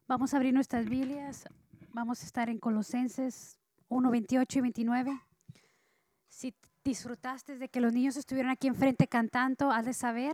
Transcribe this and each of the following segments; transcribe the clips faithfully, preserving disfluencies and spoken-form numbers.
Vamos a abrir nuestras Biblias. Vamos a estar en Colosenses uno, veintiocho y veintinueve. Si disfrutaste de que los niños estuvieran aquí enfrente cantando, has de saber.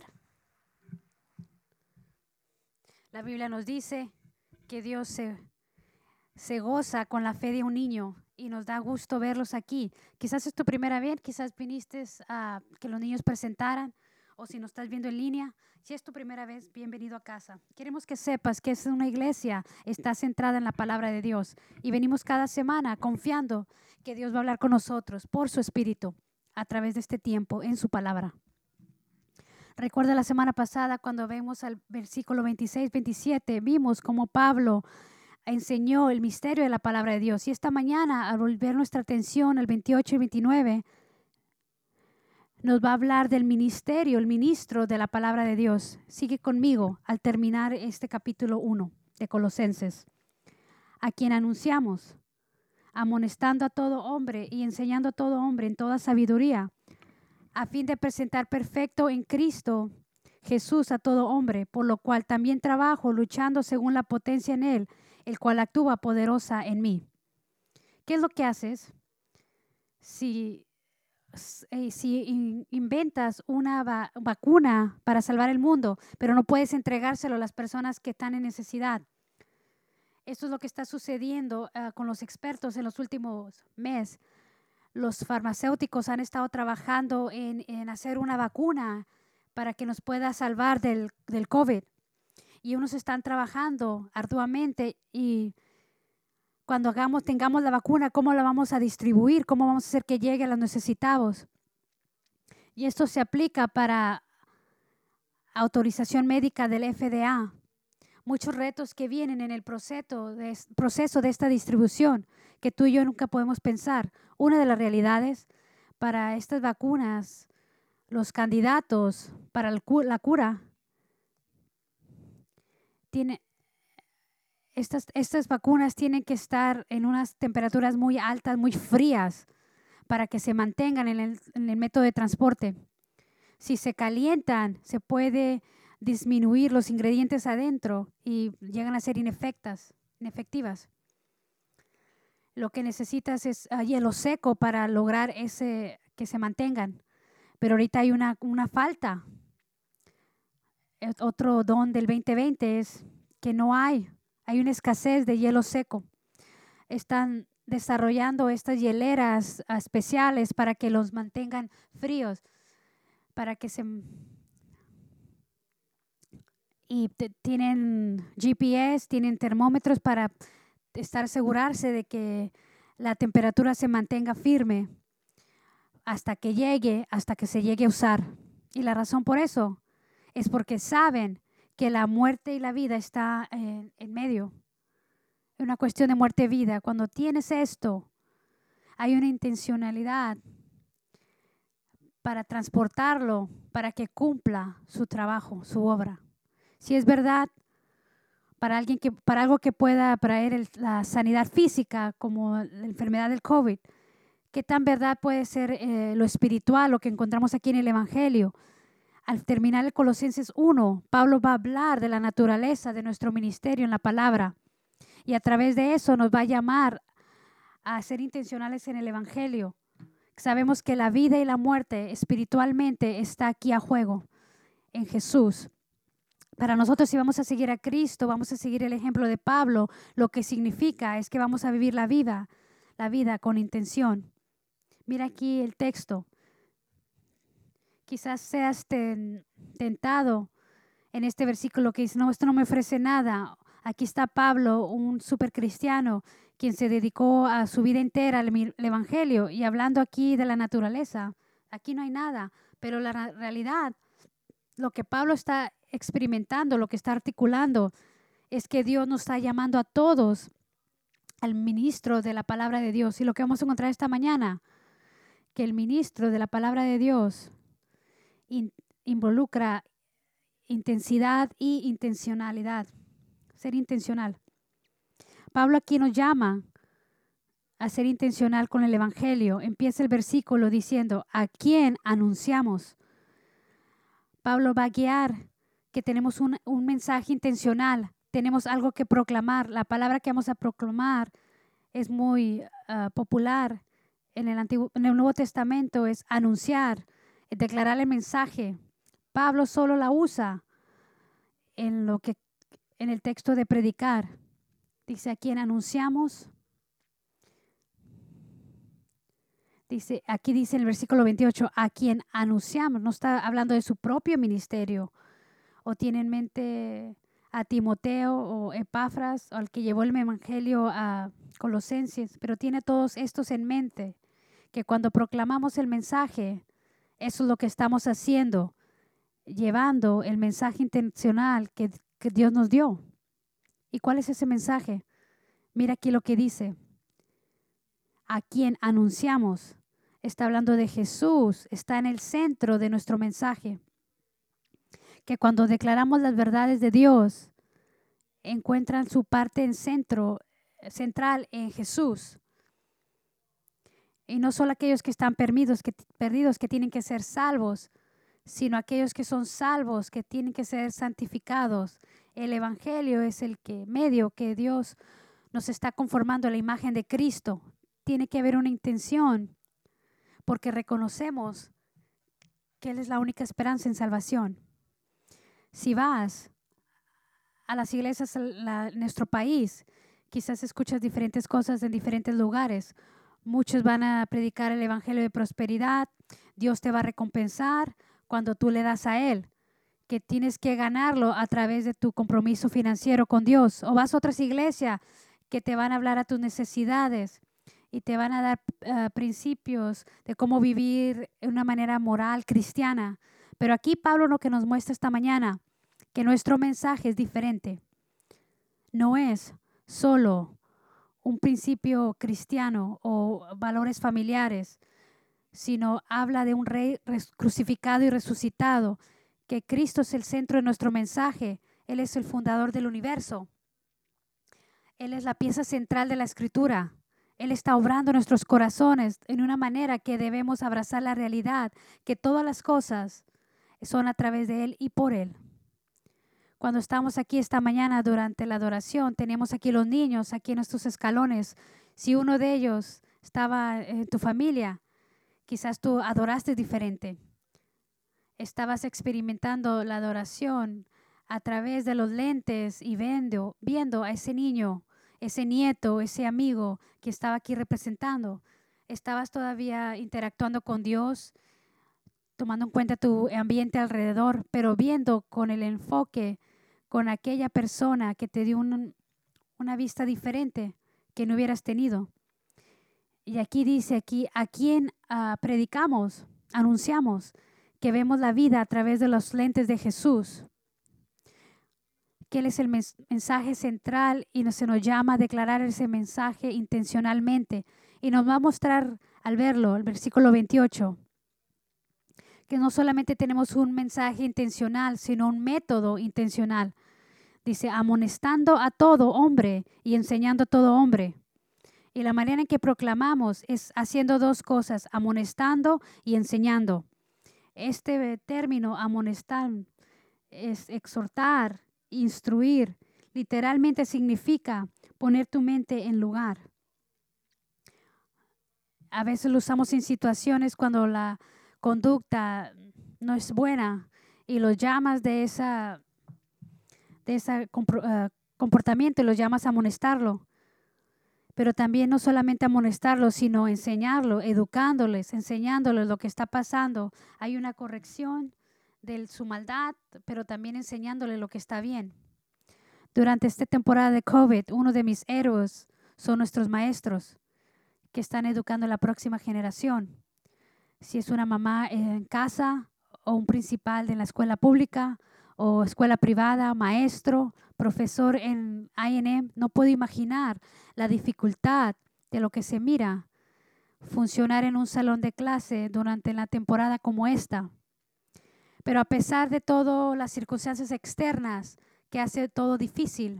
La Biblia nos dice que Dios se, se goza con la fe de un niño y nos da gusto verlos aquí. Quizás es tu primera vez, quizás viniste a que los niños presentaran, o si nos estás viendo en línea. Si es tu primera vez, bienvenido a casa. Queremos que sepas que es una iglesia, está centrada en la palabra de Dios y venimos cada semana confiando que Dios va a hablar con nosotros por su Espíritu a través de este tiempo en su palabra. Recuerda la semana pasada cuando vemos al versículo veintiséis, veintisiete, vimos cómo Pablo enseñó el misterio de la palabra de Dios. Y esta mañana, al volver nuestra atención al veintiocho y veintinueve, nos va a hablar del ministerio, el ministro de la palabra de Dios. Sigue conmigo al terminar este capítulo uno de Colosenses. A quien anunciamos, amonestando a todo hombre y enseñando a todo hombre en toda sabiduría, a fin de presentar perfecto en Cristo Jesús a todo hombre, por lo cual también trabajo luchando según la potencia en Él, el cual actúa poderosa en mí. ¿Qué es lo que haces si... si inventas una va- vacuna para salvar el mundo, pero no puedes entregárselo a las personas que están en necesidad? Esto es lo que está sucediendo uh, con los expertos en los últimos meses. Los farmacéuticos han estado trabajando en, en hacer una vacuna para que nos pueda salvar del, del COVID. Y unos están trabajando arduamente y cuando hagamos, tengamos la vacuna, ¿cómo la vamos a distribuir? ¿Cómo vamos a hacer que llegue a los necesitados? Y esto se aplica para autorización médica del F D A. Muchos retos que vienen en el proceso de, proceso de esta distribución que tú y yo nunca podemos pensar. Una de las realidades para estas vacunas, los candidatos para el, la cura, tiene, estas, estas vacunas tienen que estar en unas temperaturas muy altas, muy frías, para que se mantengan en el, en el método de transporte. Si se calientan, se puede disminuir los ingredientes adentro y llegan a ser inefectas, inefectivas. Lo que necesitas es uh, hielo seco para lograr ese, que se mantengan. Pero ahorita hay una, una falta. Otro don del veinte veinte es que no hay, hay una escasez de hielo seco. Están desarrollando estas hieleras uh, especiales para que los mantengan fríos, para que se... Y te, tienen G P S, tienen termómetros para estar asegurarse de que la temperatura se mantenga firme hasta que llegue, hasta que se llegue a usar. Y la razón por eso es porque saben que la muerte y la vida está en, en medio. Es una cuestión de muerte y vida. Cuando tienes esto, hay una intencionalidad para transportarlo, para que cumpla su trabajo, su obra. Si es verdad, para alguien que, para algo que pueda traer el, la sanidad física, como la enfermedad del COVID, ¿qué tan verdad puede ser eh, lo espiritual, lo que encontramos aquí en el Evangelio? Al terminar el Colosenses uno, Pablo va a hablar de la naturaleza de nuestro ministerio en la palabra y a través de eso nos va a llamar a ser intencionales en el Evangelio. Sabemos que la vida y la muerte espiritualmente está aquí a juego en Jesús. Para nosotros, si vamos a seguir a Cristo, vamos a seguir el ejemplo de Pablo, lo que significa es que vamos a vivir la vida, la vida con intención. Mira aquí el texto. Quizás seas ten, tentado en este versículo que dice, no, esto no me ofrece nada. Aquí está Pablo, un super cristiano, quien se dedicó a su vida entera al, al Evangelio y hablando aquí de la naturaleza. Aquí no hay nada, pero la realidad, lo que Pablo está experimentando, lo que está articulando, es que Dios nos está llamando a todos al ministro de la palabra de Dios. Y lo que vamos a encontrar esta mañana, que el ministro de la palabra de Dios in, involucra intensidad y intencionalidad, ser intencional. Pablo aquí nos llama a ser intencional con el Evangelio. Empieza el versículo diciendo, ¿a quién anunciamos? Pablo va a guiar que tenemos un, un mensaje intencional. tenemos algo que proclamar. La palabra que vamos a proclamar es muy uh, popular en el, Antiguo, en el Nuevo Testamento, es anunciar, es declarar el mensaje. Pablo solo la usa en, lo que, en el texto de predicar. Dice, a quien anunciamos. Dice, aquí dice en el versículo veintiocho, a quien anunciamos. No está hablando de su propio ministerio. O tiene en mente a Timoteo o Epafras, o al que llevó el evangelio a Colosenses, pero tiene todos estos en mente, que cuando proclamamos el mensaje, eso es lo que estamos haciendo, llevando el mensaje intencional que, que Dios nos dio. ¿Y cuál es ese mensaje? Mira aquí lo que dice. A quien anunciamos. Está hablando de Jesús, está en el centro de nuestro mensaje. Que cuando declaramos las verdades de Dios, encuentran su parte en centro, central en Jesús. Y no solo aquellos que están perdidos que, perdidos, que tienen que ser salvos, sino aquellos que son salvos, que tienen que ser santificados. El Evangelio es el que, medio que Dios nos está conformando a la imagen de Cristo. Tiene que haber una intención, porque reconocemos que Él es la única esperanza en salvación. Si vas a las iglesias en nuestro país, quizás escuchas diferentes cosas en diferentes lugares. Muchos van a predicar el evangelio de prosperidad. Dios te va a recompensar cuando tú le das a Él, que tienes que ganarlo a través de tu compromiso financiero con Dios. O vas a otras iglesias que te van a hablar a tus necesidades y te van a dar uh, principios de cómo vivir de una manera moral cristiana. Pero aquí Pablo lo que nos muestra esta mañana, que nuestro mensaje es diferente. No es solo un principio cristiano o valores familiares, sino habla de un rey crucificado y resucitado, que Cristo es el centro de nuestro mensaje. Él es el fundador del universo. Él es la pieza central de la Escritura. Él está obrando en nuestros corazones en una manera que debemos abrazar la realidad, que todas las cosas son a través de Él y por Él. Cuando estamos aquí esta mañana durante la adoración, tenemos aquí los niños, aquí en estos escalones. Si uno de ellos estaba en tu familia, quizás tú adoraste diferente. Estabas experimentando la adoración a través de los lentes y viendo, viendo a ese niño, ese nieto, ese amigo que estaba aquí representando. Estabas todavía interactuando con Dios, tomando en cuenta tu ambiente alrededor, pero viendo con el enfoque, con aquella persona que te dio un, una vista diferente que no hubieras tenido. Y aquí dice, aquí, a quien uh, predicamos, anunciamos, que vemos la vida a través de los lentes de Jesús, que Él es el mens- mensaje central y nos, se nos llama a declarar ese mensaje intencionalmente. Y nos va a mostrar al verlo, el versículo veintiocho, que no solamente tenemos un mensaje intencional, sino un método intencional. Dice, amonestando a todo hombre y enseñando a todo hombre. Y la manera en que proclamamos es haciendo dos cosas, amonestando y enseñando. Este término, amonestar, es exhortar, instruir. Literalmente significa poner tu mente en lugar. A veces lo usamos en situaciones cuando la conducta no es buena y los llamas de esa de ese uh, comportamiento y los llamas a amonestarlo. Pero también no solamente amonestarlo, sino enseñarlo, educándoles, enseñándoles lo que está pasando. Hay una corrección de su maldad, pero también enseñándoles lo que está bien. Durante esta temporada de COVID, uno de mis héroes son nuestros maestros que están educando a la próxima generación. Si es una mamá en casa o un principal de la escuela pública o escuela privada, maestro, profesor en I N M, no puedo imaginar la dificultad de lo que se mira funcionar en un salón de clase durante la temporada como esta. Pero a pesar de todas las circunstancias externas que hace todo difícil,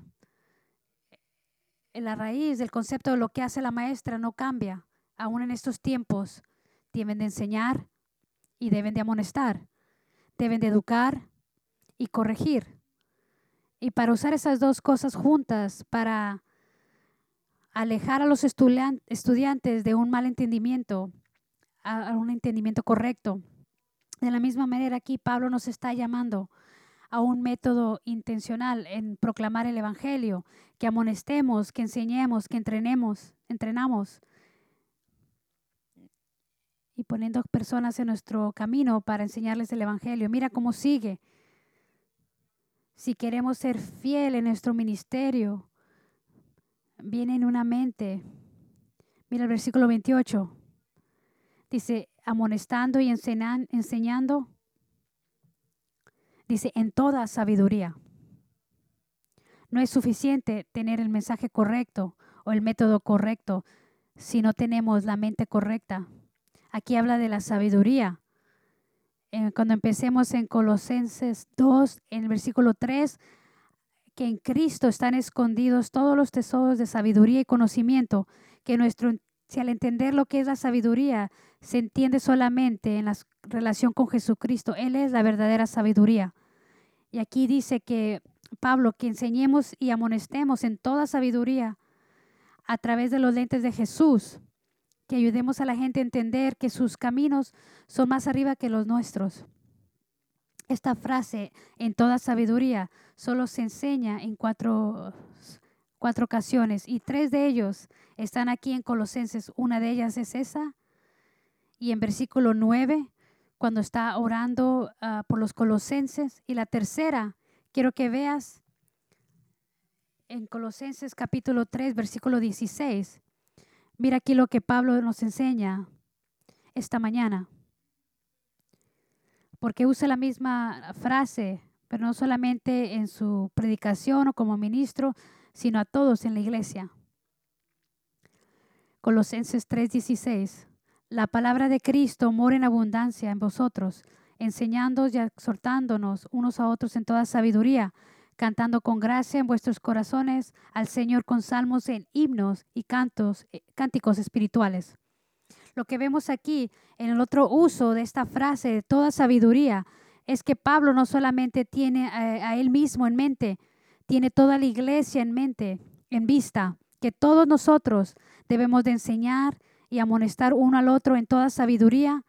la raíz del concepto de lo que hace la maestra no cambia. Aún en estos tiempos deben de enseñar y deben de amonestar, deben de educar y corregir. Y para usar esas dos cosas juntas, para alejar a los estudian- estudiantes de un mal entendimiento a, a un entendimiento correcto. De la misma manera aquí Pablo nos está llamando a un método intencional en proclamar el evangelio, que amonestemos, que enseñemos, que entrenemos, entrenamos y poniendo personas en nuestro camino para enseñarles el evangelio. Mira cómo sigue. Si queremos ser fiel en nuestro ministerio, viene en una mente. Mira el versículo veintiocho. Dice, amonestando y enseñan, enseñando, dice, en toda sabiduría. No es suficiente tener el mensaje correcto o el método correcto si no tenemos la mente correcta. Aquí habla de la sabiduría. Eh, cuando empecemos en Colosenses dos, en el versículo tres, que en Cristo están escondidos todos los tesoros de sabiduría y conocimiento, que nuestro, si al entender lo que es la sabiduría, se entiende solamente en la relación con Jesucristo. Él es la verdadera sabiduría. Y aquí dice que Pablo, que enseñemos y amonestemos en toda sabiduría a través de los lentes de Jesús, que ayudemos a la gente a entender que sus caminos son más arriba que los nuestros. Esta frase, en toda sabiduría, solo se enseña en cuatro, cuatro ocasiones y tres de ellos están aquí en Colosenses. Una de ellas es esa y en versículo nueve, cuando está orando uh, por los colosenses. Y la tercera, quiero que veas en Colosenses capítulo tres, versículo dieciséis. Mira aquí lo que Pablo nos enseña esta mañana. Porque usa la misma frase, pero no solamente en su predicación o como ministro, sino a todos en la iglesia. Colosenses tres dieciséis. La palabra de Cristo mora en abundancia en vosotros, enseñándoos y exhortándonos unos a otros en toda sabiduría, cantando con gracia en vuestros corazones al Señor con salmos en himnos y cantos, cánticos espirituales. Lo que vemos aquí en el otro uso de esta frase de toda sabiduría es que Pablo no solamente tiene a, a él mismo en mente, tiene toda la iglesia en mente, en vista, que todos nosotros debemos de enseñar y amonestar uno al otro en toda sabiduría.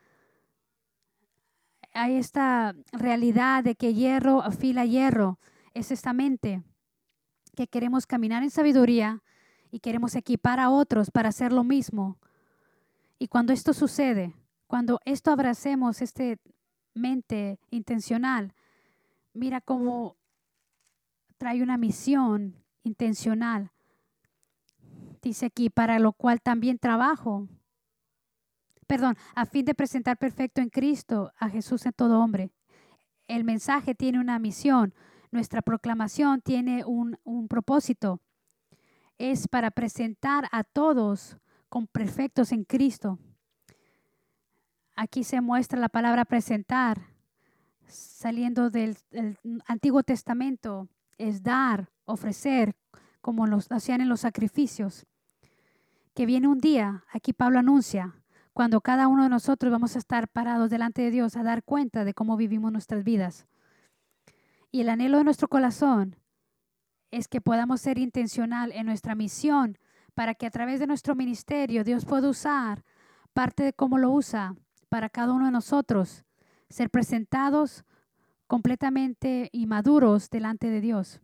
Hay esta realidad de que hierro afila hierro, es esta mente que queremos caminar en sabiduría y queremos equipar a otros para hacer lo mismo. Y cuando esto sucede, cuando esto abracemos, este mente intencional, mira cómo trae una misión intencional. Dice aquí, para lo cual también trabajo. Perdón, a fin de presentar perfecto en Cristo a Jesús en todo hombre. El mensaje tiene una misión. Nuestra proclamación tiene un, un propósito. Es para presentar a todos con perfectos en Cristo. Aquí se muestra la palabra presentar, saliendo del, del Antiguo Testamento, es dar, ofrecer, como los hacían en los sacrificios. Que viene un día, aquí Pablo anuncia, cuando cada uno de nosotros vamos a estar parados delante de Dios a dar cuenta de cómo vivimos nuestras vidas. Y el anhelo de nuestro corazón es que podamos ser intencional en nuestra misión para que a través de nuestro ministerio Dios pueda usar parte de cómo lo usa para cada uno de nosotros, ser presentados completamente y maduros delante de Dios.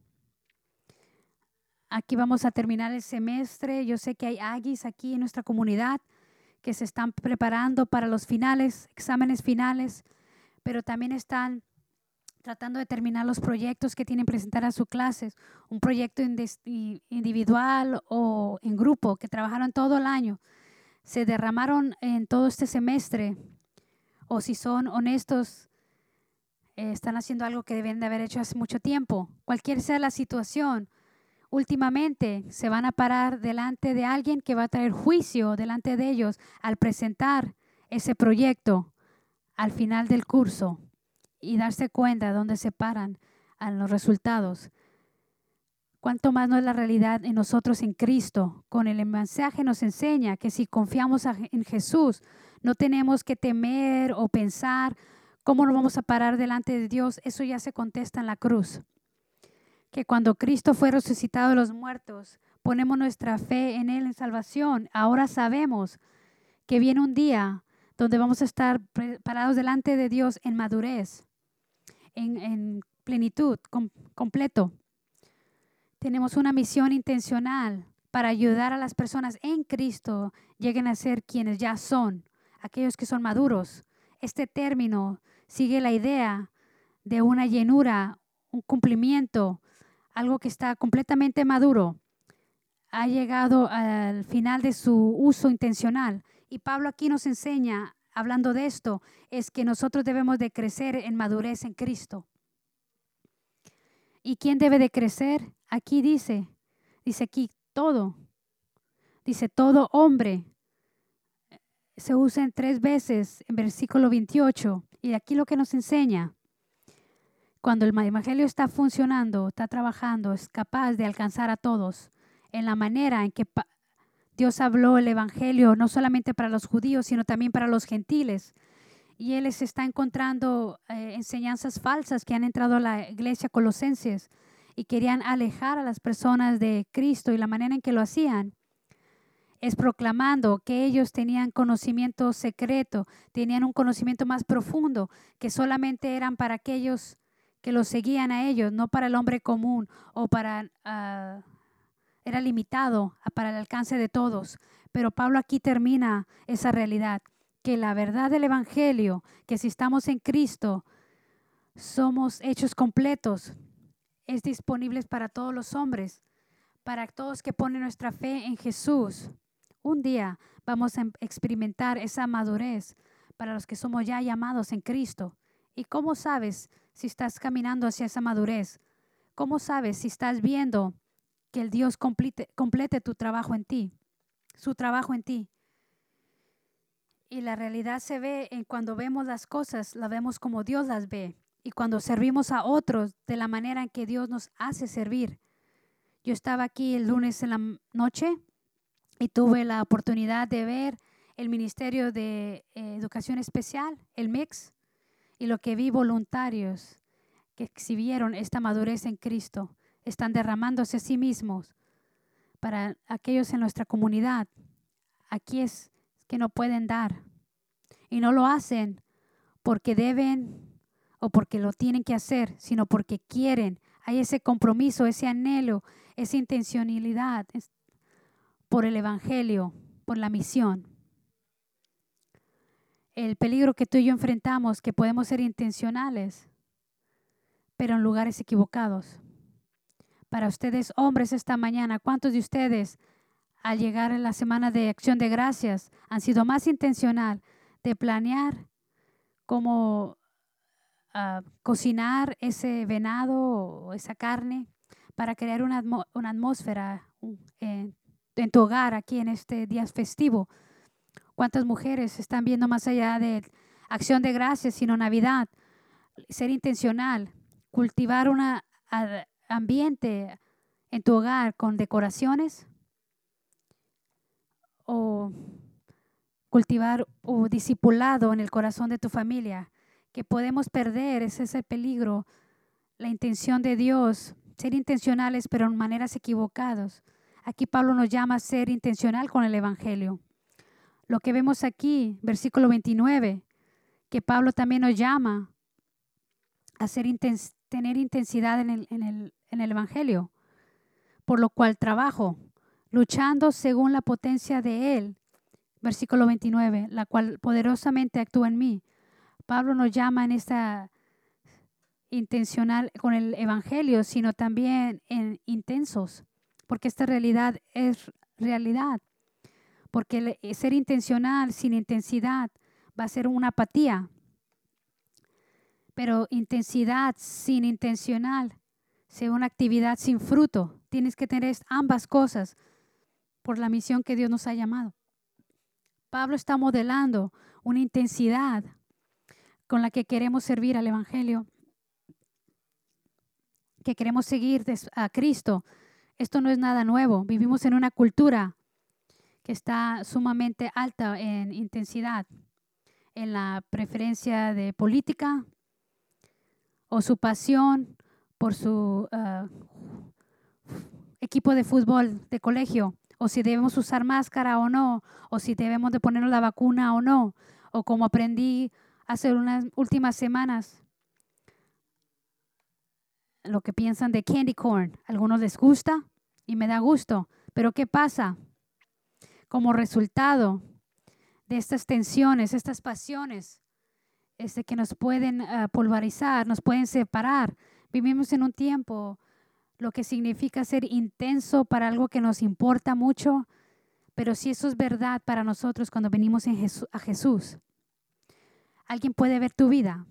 Aquí vamos a terminar el semestre. Yo sé que hay Aggies aquí en nuestra comunidad que se están preparando para los finales, exámenes finales, pero también están tratando de terminar los proyectos que tienen que presentar a sus clases, un proyecto individual o en grupo que trabajaron todo el año, se derramaron en todo este semestre, o si son honestos, eh, están haciendo algo que deben de haber hecho hace mucho tiempo. Cualquier sea la situación, últimamente se van a parar delante de alguien que va a traer juicio delante de ellos al presentar ese proyecto al final del curso y darse cuenta de dónde se paran a los resultados. Cuánto más no es la realidad en nosotros en Cristo. Con el mensaje nos enseña que si confiamos en Jesús, no tenemos que temer o pensar cómo nos vamos a parar delante de Dios. Eso ya se contesta en la cruz. que cuando Cristo fue resucitado de los muertos, ponemos nuestra fe en Él en salvación. Ahora sabemos que viene un día donde vamos a estar parados delante de Dios en madurez, en, en plenitud, com, completo. Tenemos una misión intencional para ayudar a las personas en Cristo lleguen a ser quienes ya son, aquellos que son maduros. Este término sigue la idea de una llenura, un cumplimiento, algo que está completamente maduro. Ha llegado al final de su uso intencional. Y Pablo aquí nos enseña, hablando de esto, es que nosotros debemos de crecer en madurez en Cristo. ¿Y quién debe de crecer? Aquí dice, dice aquí todo. Dice todo hombre. Se usa en tres veces en versículo veintiocho. Y aquí lo que nos enseña, cuando el evangelio está funcionando, está trabajando, es capaz de alcanzar a todos en la manera en que Dios habló el evangelio no solamente para los judíos, sino también para los gentiles. Y Él les está encontrando eh, enseñanzas falsas que han entrado a la iglesia colosenses y querían alejar a las personas de Cristo, y la manera en que lo hacían es proclamando que ellos tenían conocimiento secreto, tenían un conocimiento más profundo, que solamente eran para aquellos que los seguían a ellos, no para el hombre común o para... Uh, era limitado para el alcance de todos. Pero Pablo aquí termina esa realidad, que la verdad del evangelio, que si estamos en Cristo, somos hechos completos, es disponible para todos los hombres, para todos que ponen nuestra fe en Jesús. Un día vamos a experimentar esa madurez para los que somos ya llamados en Cristo. ¿Y cómo sabes si estás caminando hacia esa madurez? ¿Cómo sabes si estás viendo que el Dios complete, complete tu trabajo en ti, su trabajo en ti? Y la realidad se ve en cuando vemos las cosas, las vemos como Dios las ve. Y cuando servimos a otros de la manera en que Dios nos hace servir. Yo estaba aquí el lunes en la noche y tuve la oportunidad de ver el Ministerio de eh, Educación Especial, el M I X, y lo que vi voluntarios que exhibieron esta madurez en Cristo. Están derramándose a sí mismos para aquellos en nuestra comunidad. Aquí es que no pueden dar. Y no lo hacen porque deben o porque lo tienen que hacer, sino porque quieren. Hay ese compromiso, ese anhelo, esa intencionalidad por el evangelio, por la misión. El peligro que tú y yo enfrentamos, que podemos ser intencionales, pero en lugares equivocados. Para ustedes, hombres, esta mañana, ¿cuántos de ustedes al llegar a la semana de Acción de Gracias han sido más intencional de planear cómo uh, cocinar ese venado o esa carne para crear una, atmo una atmósfera en, en tu hogar aquí en este día festivo? ¿Cuántas mujeres están viendo más allá de Acción de Gracias, sino Navidad? Ser intencional, cultivar un ambiente en tu hogar con decoraciones, o cultivar o discipulado en el corazón de tu familia, que podemos perder. Ese es el peligro, la intención de Dios, ser intencionales pero en maneras equivocadas. Aquí Pablo nos llama a ser intencional con el evangelio. Lo que vemos aquí, versículo veintinueve, que Pablo también nos llama a ser intens tener intensidad en el, en, el, en el evangelio, por lo cual trabajo, luchando según la potencia de Él. Versículo veintinueve, la cual poderosamente actúa en mí. Pablo nos llama en esta intencional con el evangelio, sino también en intensos, porque esta realidad es realidad. Porque el ser intencional sin intensidad va a ser una apatía. Pero intensidad sin intencional sea una actividad sin fruto. Tienes que tener ambas cosas por la misión que Dios nos ha llamado. Pablo está modelando una intensidad con la que queremos servir al evangelio, que queremos seguir a Cristo. Esto no es nada nuevo. Vivimos en una cultura que está sumamente alta en intensidad, en la preferencia de política o su pasión por su uh, equipo de fútbol de colegio, o si debemos usar máscara o no, o si debemos de ponernos la vacuna o no, o como aprendí hace unas últimas semanas, lo que piensan de candy corn. A algunos les gusta y me da gusto, pero ¿qué pasa? Como resultado de estas tensiones, estas pasiones, este, que nos pueden uh, pulverizar, nos pueden separar. Vivimos en un tiempo, lo que significa ser intenso para algo que nos importa mucho, pero si eso es verdad para nosotros cuando venimos en Jesús, a Jesús, alguien puede ver tu vida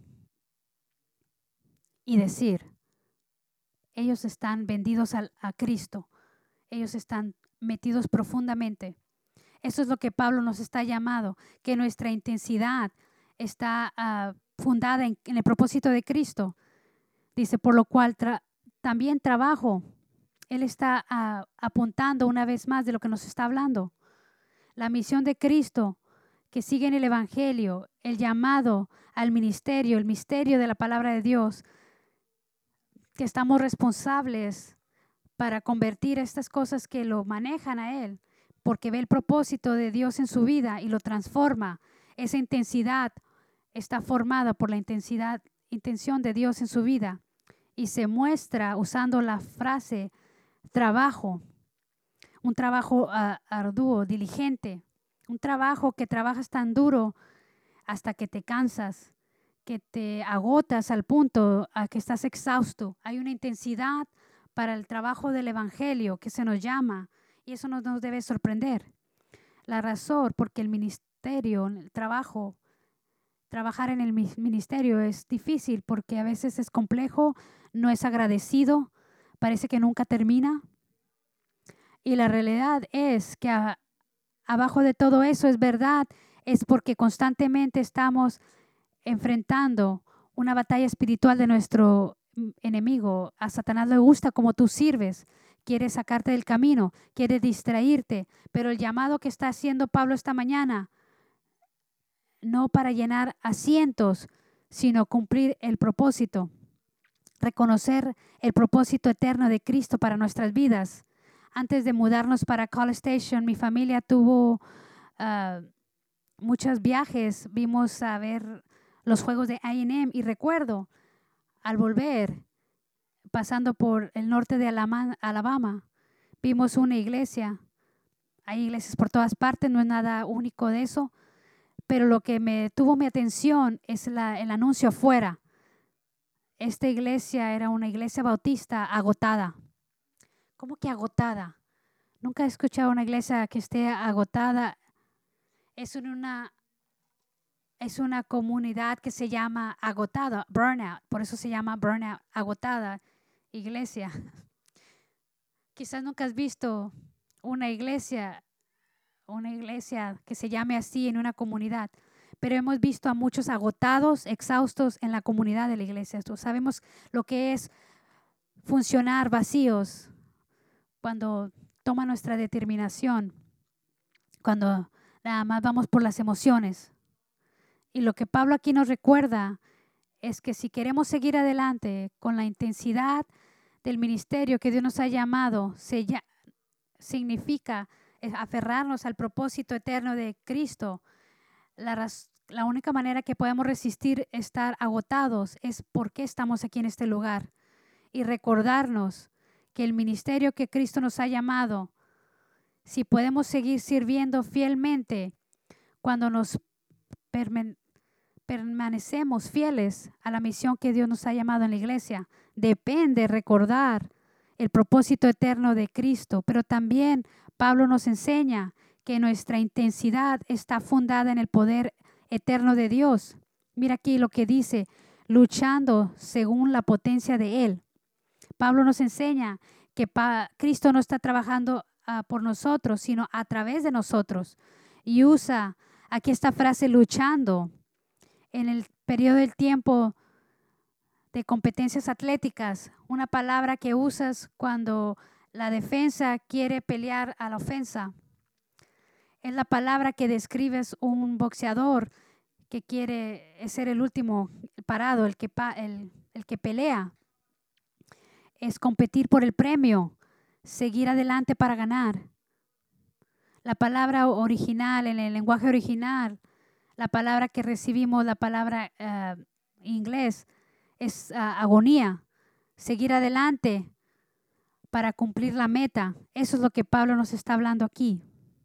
y decir, ellos están vendidos a, a Cristo, ellos están metidos profundamente. Eso es lo que Pablo nos está llamando, que nuestra intensidad está uh, fundada en, en el propósito de Cristo. Dice, por lo cual tra- también trabajo. Él está uh, apuntando una vez más de lo que nos está hablando. La misión de Cristo que sigue en el Evangelio, el llamado al ministerio, el misterio de la palabra de Dios, que estamos responsables para convertir estas cosas que lo manejan a Él, porque ve el propósito de Dios en su vida y lo transforma. Esa intensidad está formada por la intensidad, intención de Dios en su vida y se muestra usando la frase trabajo, un trabajo uh, arduo, diligente, un trabajo que trabajas tan duro hasta que te cansas, que te agotas al punto a que estás exhausto. Hay una intensidad para el trabajo del Evangelio que se nos llama y eso no nos debe sorprender. La razón porque el ministerio, el trabajo, trabajar en el ministerio es difícil porque a veces es complejo, no es agradecido, parece que nunca termina. Y la realidad es que a, abajo de todo eso es verdad, es porque constantemente estamos enfrentando una batalla espiritual de nuestro enemigo. A Satanás le gusta cómo tú sirves, quiere sacarte del camino, quiere distraerte, pero el llamado que está haciendo Pablo esta mañana, no para llenar asientos, sino cumplir el propósito, reconocer el propósito eterno de Cristo para nuestras vidas. Antes de mudarnos para College Station, mi familia tuvo uh, muchos viajes, vimos a ver los juegos de I and M y recuerdo al volver, pasando por el norte de Alabama, vimos una iglesia. Hay iglesias por todas partes, no es nada único de eso, pero lo que me tuvo mi atención es la, el anuncio afuera. Esta iglesia era una iglesia bautista agotada. ¿Cómo que agotada? Nunca he escuchado una iglesia que esté agotada. Es una, es una comunidad que se llama agotada, burnout. Por eso se llama burnout, agotada iglesia. Quizás nunca has visto una iglesia, una iglesia que se llame así en una comunidad, pero hemos visto a muchos agotados, exhaustos en la comunidad de la iglesia. Esto, sabemos lo que es funcionar vacíos cuando toma nuestra determinación, cuando nada más vamos por las emociones. Y lo que Pablo aquí nos recuerda es que si queremos seguir adelante con la intensidad del ministerio que Dios nos ha llamado, se ya, significa aferrarnos al propósito eterno de Cristo. La, la única manera que podemos resistir estar agotados es por qué estamos aquí en este lugar y recordarnos que el ministerio que Cristo nos ha llamado, si podemos seguir sirviendo fielmente cuando nos permanecemos permanecemos fieles a la misión que Dios nos ha llamado en la iglesia, depende recordar el propósito eterno de Cristo. Pero también Pablo nos enseña que nuestra intensidad está fundada en el poder eterno de Dios. Mira aquí lo que dice, luchando según la potencia de Él. Pablo nos enseña que pa- Cristo no está trabajando uh, por nosotros, sino a través de nosotros. Y usa aquí esta frase luchando. En el periodo del tiempo de competencias atléticas, una palabra que usas cuando la defensa quiere pelear a la ofensa. Es la palabra que describes un boxeador que quiere ser el último parado, el que, el, el que pelea. Es competir por el premio. seguir adelante para ganar. La palabra original, en el lenguaje original, la palabra que recibimos, la palabra uh, inglés, es uh, agonía. Seguir adelante para cumplir la meta. Eso es lo que Pablo nos está hablando aquí.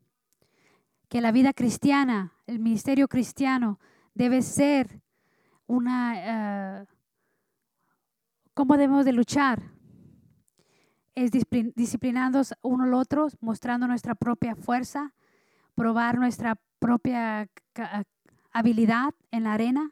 Que la vida cristiana, el ministerio cristiano, debe ser una... Uh, ¿Cómo debemos de luchar? Es disciplinándonos uno al otro, mostrando nuestra propia fuerza, probar nuestra propia habilidad en la arena.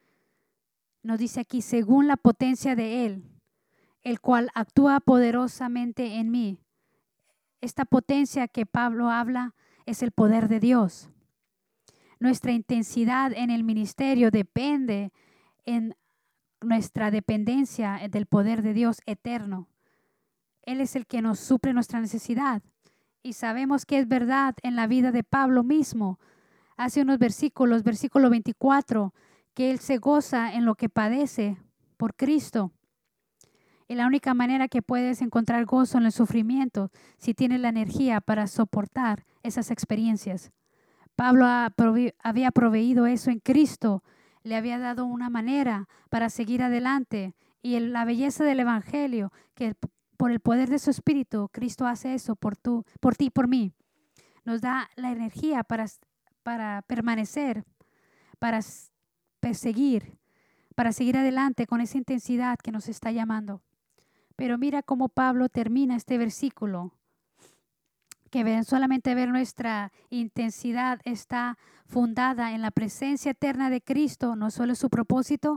Nos dice aquí, según la potencia de Él, el cual actúa poderosamente en mí. Esta potencia que Pablo habla es el poder de Dios. Nuestra intensidad en el ministerio depende en nuestra dependencia del poder de Dios eterno. Él es el que nos suple nuestra necesidad. Y sabemos que es verdad en la vida de Pablo mismo. Hace unos versículos, versículo veinticuatro, que él se goza en lo que padece por Cristo. Y la única manera que puedes encontrar gozo en el sufrimiento, si tienes la energía para soportar esas experiencias. Pablo había proveído eso en Cristo, le había dado una manera para seguir adelante. Y el, la belleza del Evangelio, que por el poder de su Espíritu, Cristo hace eso por, tú, por ti y por mí. Nos da la energía para, para permanecer, para perseguir, para seguir adelante con esa intensidad que nos está llamando. Pero mira cómo Pablo termina este versículo, que ven, solamente ver nuestra intensidad está fundada en la presencia eterna de Cristo, no solo su propósito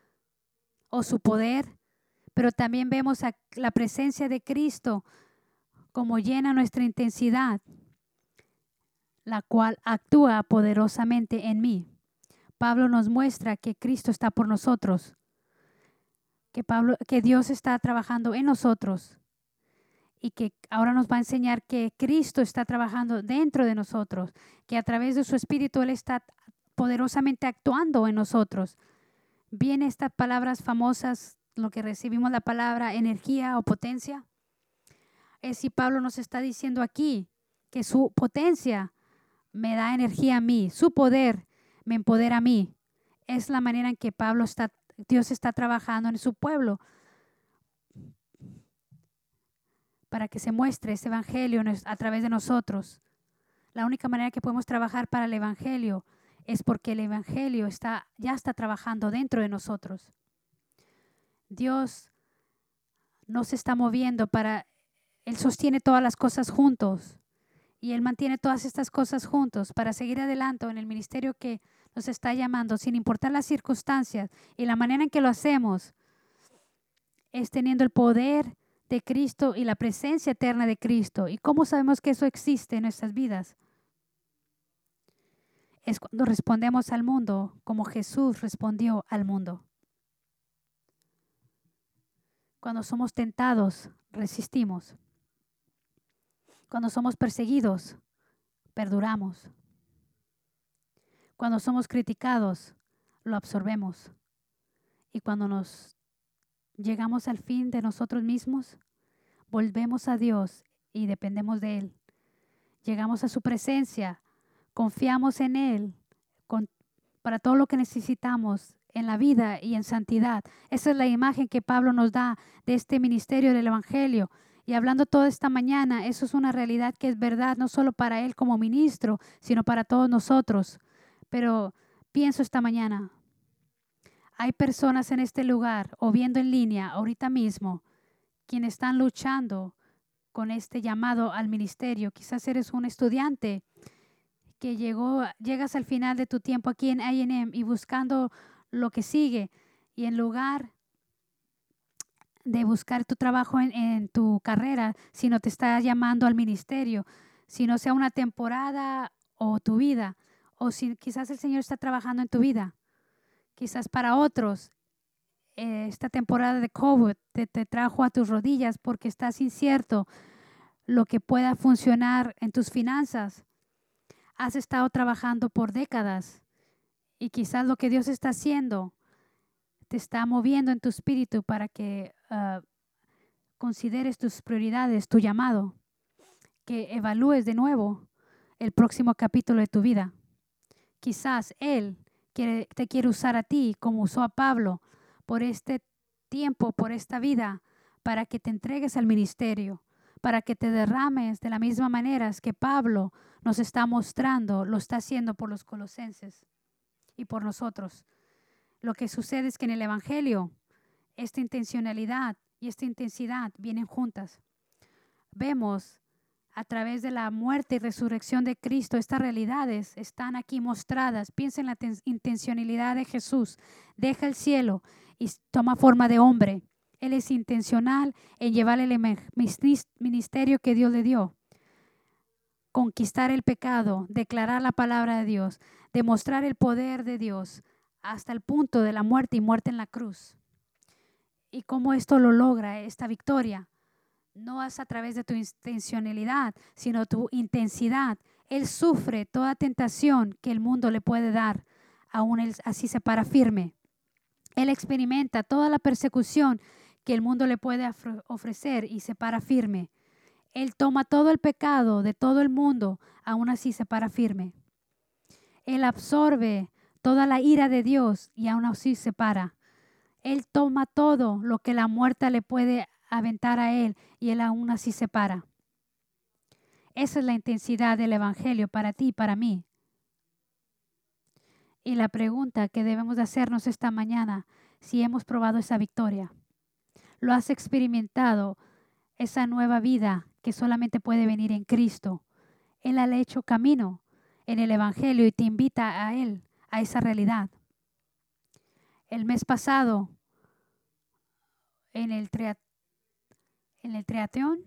o su poder, pero también vemos a la presencia de Cristo como llena nuestra intensidad, la cual actúa poderosamente en mí. Pablo nos muestra que Cristo está por nosotros, que, Pablo, que Dios está trabajando en nosotros y que ahora nos va a enseñar que Cristo está trabajando dentro de nosotros, que a través de su Espíritu Él está poderosamente actuando en nosotros. Vienen estas palabras famosas, lo que recibimos la palabra energía o potencia. Es si Pablo nos está diciendo aquí que su potencia me da energía a mí, su poder me empodera a mí. Es la manera en que Pablo está, Dios está trabajando en su pueblo para que se muestre ese evangelio a través de nosotros. La única manera que podemos trabajar para el evangelio es porque el evangelio está, ya está trabajando dentro de nosotros. Dios no se está moviendo para, Él sostiene todas las cosas juntos y Él mantiene todas estas cosas juntos para seguir adelante en el ministerio que nos está llamando, sin importar las circunstancias. Y la manera en que lo hacemos es teniendo el poder de Cristo y la presencia eterna de Cristo. ¿Y cómo sabemos que eso existe en nuestras vidas? Es cuando respondemos al mundo como Jesús respondió al mundo. Cuando somos tentados, resistimos. Cuando somos perseguidos, perduramos. Cuando somos criticados, lo absorbemos. Y cuando nos llegamos al fin de nosotros mismos, volvemos a Dios y dependemos de Él. Llegamos a su presencia, confiamos en Él con, para todo lo que necesitamos en la vida y en santidad. Esa es la imagen que Pablo nos da de este ministerio del Evangelio. Y hablando toda esta mañana, eso es una realidad que es verdad, no solo para Él como ministro, sino para todos nosotros. Pero pienso esta mañana, hay personas en este lugar o viendo en línea ahorita mismo quienes están luchando con este llamado al ministerio. Quizás eres un estudiante que llegó, llegas al final de tu tiempo aquí en A and M y buscando lo que sigue, y en lugar de buscar tu trabajo en, en tu carrera, sino te está llamando al ministerio, si no sea una temporada o tu vida, o si quizás el Señor está trabajando en tu vida. Quizás para otros eh, esta temporada de COVID te, te trajo a tus rodillas porque estás incierto lo que pueda funcionar en tus finanzas. Has estado trabajando por décadas y quizás lo que Dios está haciendo te está moviendo en tu espíritu para que uh, consideres tus prioridades, tu llamado, que evalúes de nuevo el próximo capítulo de tu vida. Quizás Él quiere, te quiere usar a ti como usó a Pablo por este tiempo, por esta vida, para que te entregues al ministerio, para que te derrames de la misma manera que Pablo nos está mostrando, lo está haciendo por los colosenses y por nosotros. Lo que sucede es que en el Evangelio esta intencionalidad y esta intensidad vienen juntas. Vemos a través de la muerte y resurrección de Cristo, estas realidades están aquí mostradas. Piensa en la intencionalidad de Jesús. Deja el cielo y toma forma de hombre. Él es intencional en llevar el ministerio que Dios le dio. Conquistar el pecado, declarar la palabra de Dios, demostrar el poder de Dios hasta el punto de la muerte y muerte en la cruz. Y cómo esto lo logra, esta victoria. No es a través de tu intencionalidad, sino tu intensidad. Él sufre toda tentación que el mundo le puede dar, aún él así se para firme. Él experimenta toda la persecución que el mundo le puede ofrecer y se para firme. Él toma todo el pecado de todo el mundo, aún así se para firme. Él absorbe toda la ira de Dios y aún así se para. Él toma todo lo que la muerte le puede aventar a él y él aún así se para. Esa es la intensidad del Evangelio para ti y para mí. Y la pregunta que debemos de hacernos esta mañana, si hemos probado esa victoria, ¿lo has experimentado, esa nueva vida que solamente puede venir en Cristo? Él ha hecho camino en el Evangelio y te invita a Él, a esa realidad. El mes pasado, en el, tria, en el triatlón,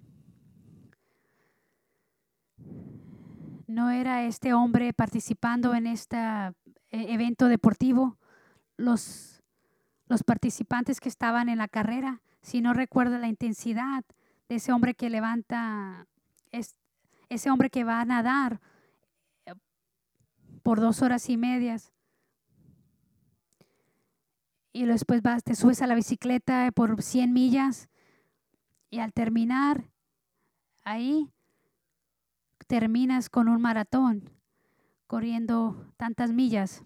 no era este hombre participando en este evento deportivo, los, los participantes que estaban en la carrera, si no recuerdo la intensidad de ese hombre que levanta, es, ese hombre que va a nadar por dos horas y medias y después vas, te subes a la bicicleta por cien millas y al terminar ahí terminas con un maratón corriendo tantas millas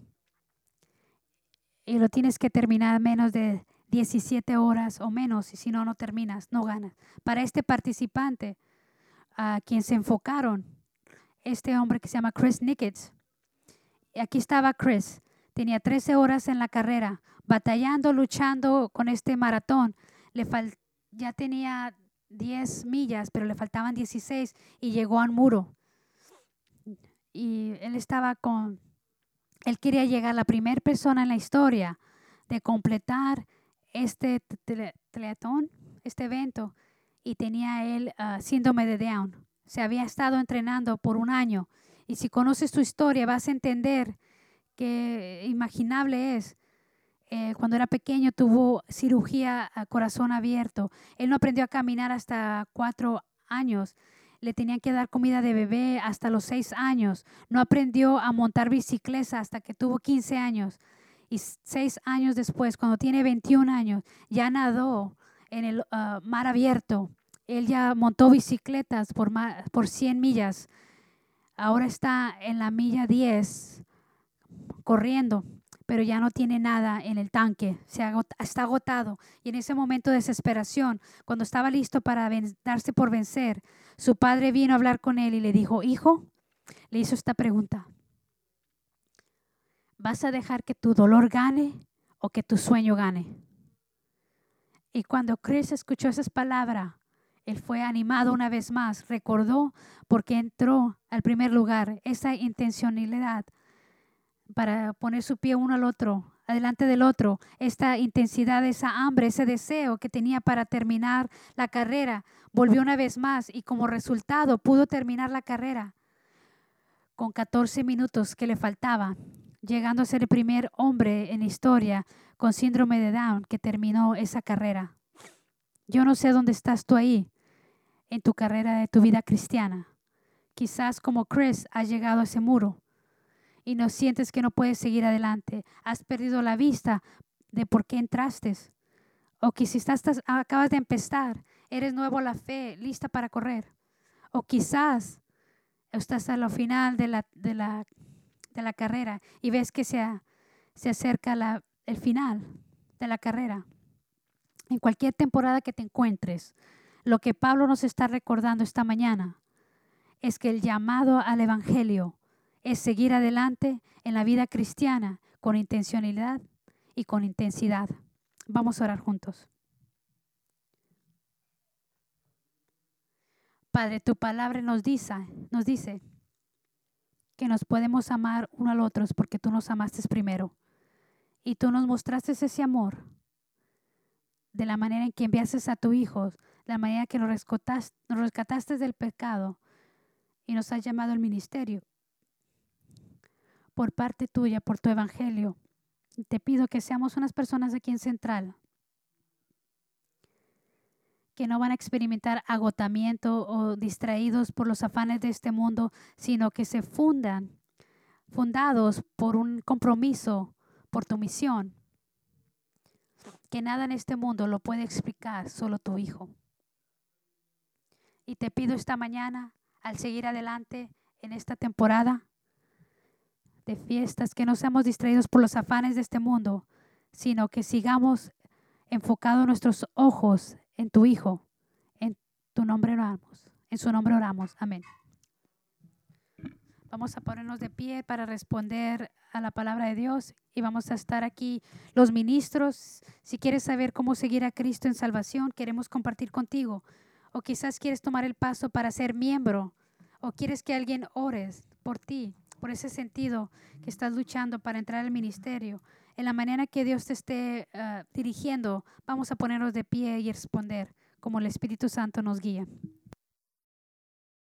y lo tienes que terminar menos de diecisiete horas o menos, y si no, no terminas, no ganas. Para este participante a quien se enfocaron, este hombre que se llama Chris Nicketts, y aquí estaba Chris, tenía trece horas en la carrera, batallando, luchando con este maratón. Le fal- ya tenía diez millas, pero le faltaban dieciséis y llegó al muro. Y él estaba con, él quería llegar la primera persona en la historia de completar este triatlón, este evento, y tenía él uh, síndrome de Down. Se había estado entrenando por un año. Y si conoces tu historia vas a entender que imaginable es. Eh, cuando era pequeño tuvo cirugía a corazón abierto. Él no aprendió a caminar hasta cuatro años. Le tenían que dar comida de bebé hasta los seis años. No aprendió a montar bicicleta hasta que tuvo quince años. Y seis años después, cuando tiene veintiún años, ya nadó en el uh, mar abierto. Él ya montó bicicletas por, ma- por cien millas. Ahora está en la milla diez corriendo, pero ya no tiene nada en el tanque, se agota, está agotado. Y en ese momento de desesperación, cuando estaba listo para ven, darse por vencer, su padre vino a hablar con él y le dijo, hijo, le hizo esta pregunta: ¿vas a dejar que tu dolor gane o que tu sueño gane? Y cuando Chris escuchó esas palabras, él fue animado una vez más, recordó porque entró al primer lugar, esa intencionalidad para poner su pie uno al otro, adelante del otro, esta intensidad, esa hambre, ese deseo que tenía para terminar la carrera, volvió una vez más y como resultado pudo terminar la carrera con catorce minutos que le faltaba, llegando a ser el primer hombre en la historia con síndrome de Down que terminó esa carrera. Yo no sé dónde estás tú ahí en tu carrera de tu vida cristiana. Quizás como Chris has llegado a ese muro y no sientes que no puedes seguir adelante. Has perdido la vista de por qué entraste. O que si estás, acabas de empezar, Eres nuevo a la fe, lista para correr. O quizás estás a lo final de la, de la, de la carrera y ves que se, se acerca la, el final de la carrera. En cualquier temporada que te encuentres, lo que Pablo nos está recordando esta mañana es que el llamado al evangelio es seguir adelante en la vida cristiana con intencionalidad y con intensidad. Vamos a orar juntos. Padre, tu palabra nos dice, nos dice que nos podemos amar uno al otro porque tú nos amaste primero. Y tú nos mostraste ese amor de la manera en que enviaste a tu Hijo, de la manera que nos rescataste, nos rescataste del pecado y nos has llamado al ministerio. Por parte tuya, por tu evangelio, te pido que seamos unas personas aquí en Central que no van a experimentar agotamiento o distraídos por los afanes de este mundo, sino que se fundan, fundados por un compromiso, por tu misión, que nada en este mundo lo puede explicar, solo tu Hijo. Y te pido esta mañana, al seguir adelante en esta temporada de fiestas, que no seamos distraídos por los afanes de este mundo, sino que sigamos enfocados nuestros ojos en tu Hijo. En tu nombre oramos. En su nombre oramos. Amén. Vamos a ponernos de pie para responder a la palabra de Dios y vamos a estar aquí los ministros. Si quieres saber cómo seguir a Cristo en salvación, queremos compartir contigo. O quizás quieres tomar el paso para ser miembro o quieres que alguien ores por ti, por ese sentido que estás luchando para entrar al ministerio. En la manera que Dios te esté uh, dirigiendo, vamos a ponernos de pie y responder como el Espíritu Santo nos guía.